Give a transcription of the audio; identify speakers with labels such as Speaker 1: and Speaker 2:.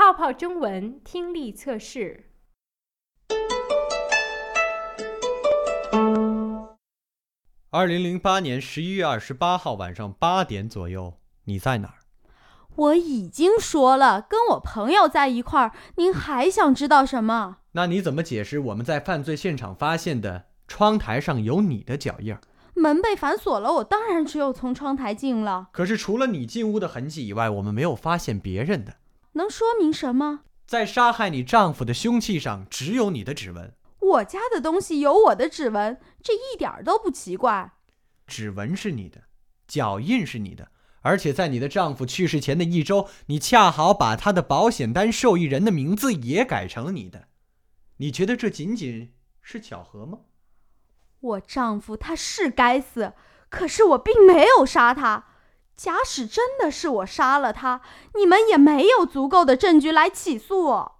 Speaker 1: 泡泡中文听力测试。
Speaker 2: 2008年11月28号晚上8点左右，你在哪儿？
Speaker 3: 我已经说了，跟我朋友在一块儿，您还想知道什么？
Speaker 2: 那你怎么解释我们在犯罪现场发现的窗台上有你的脚印？
Speaker 3: 门被反锁了，我当然只有从窗台进了。
Speaker 2: 可是除了你进屋的痕迹以外，我们没有发现别人的。
Speaker 3: 能说明什么？
Speaker 2: 在杀害你丈夫的凶器上只有你的指纹。
Speaker 3: 我家的东西有我的指纹，这一点都不奇怪。
Speaker 2: 指纹是你的，脚印是你的，而且在你的丈夫去世前的1周，你恰好把他的保险单受益人的名字也改成了你的。你觉得这仅仅是巧合吗？
Speaker 3: 我丈夫他是该死，可是我并没有杀他。假使真的是我杀了他，你们也没有足够的证据来起诉我。